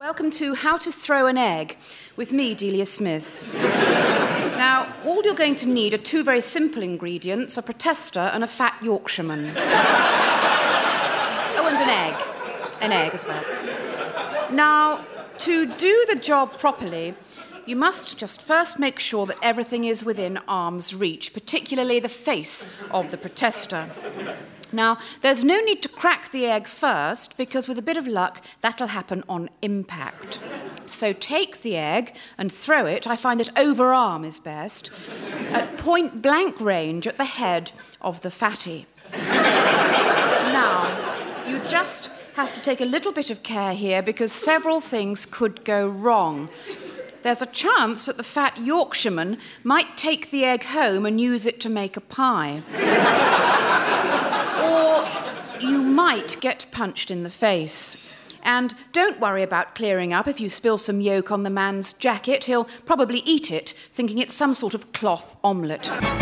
Welcome to How to Throw an Egg with me, Delia Smith. Now, all you're going to need are two very simple ingredients, a protester and a fat Yorkshireman. Oh, and an egg. An egg as well. Now, to do the job properly, you must just first make sure that everything is within arm's reach, particularly the face of the protester. Now, there's no need to crack the egg first, because with a bit of luck, that'll happen on impact. So take the egg and throw it, I find that overarm is best, at point-blank range at the head of the fatty. Now, you just have to take a little bit of care here, because several things could go wrong. There's a chance that the fat Yorkshireman might take the egg home and use it to make a pie. Or you might get punched in the face. And don't worry about clearing up if you spill some yolk on the man's jacket. He'll probably eat it, thinking it's some sort of cloth omelette.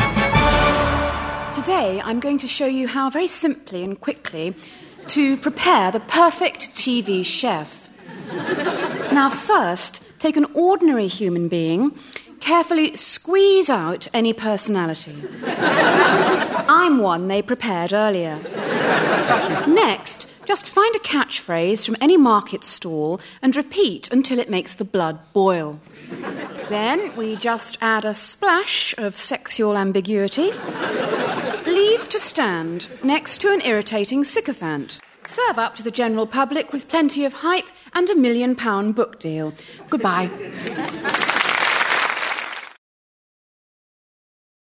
Today, I'm going to show you how very simply and quickly to prepare the perfect TV chef. Now, first, take an ordinary human being, carefully squeeze out any personality. I'm one they prepared earlier. Next, just find a catchphrase from any market stall and repeat until it makes the blood boil. Then we just add a splash of sexual ambiguity. Leave to stand next to an irritating sycophant. Serve up to the general public with plenty of hype and £1 million book deal. Goodbye.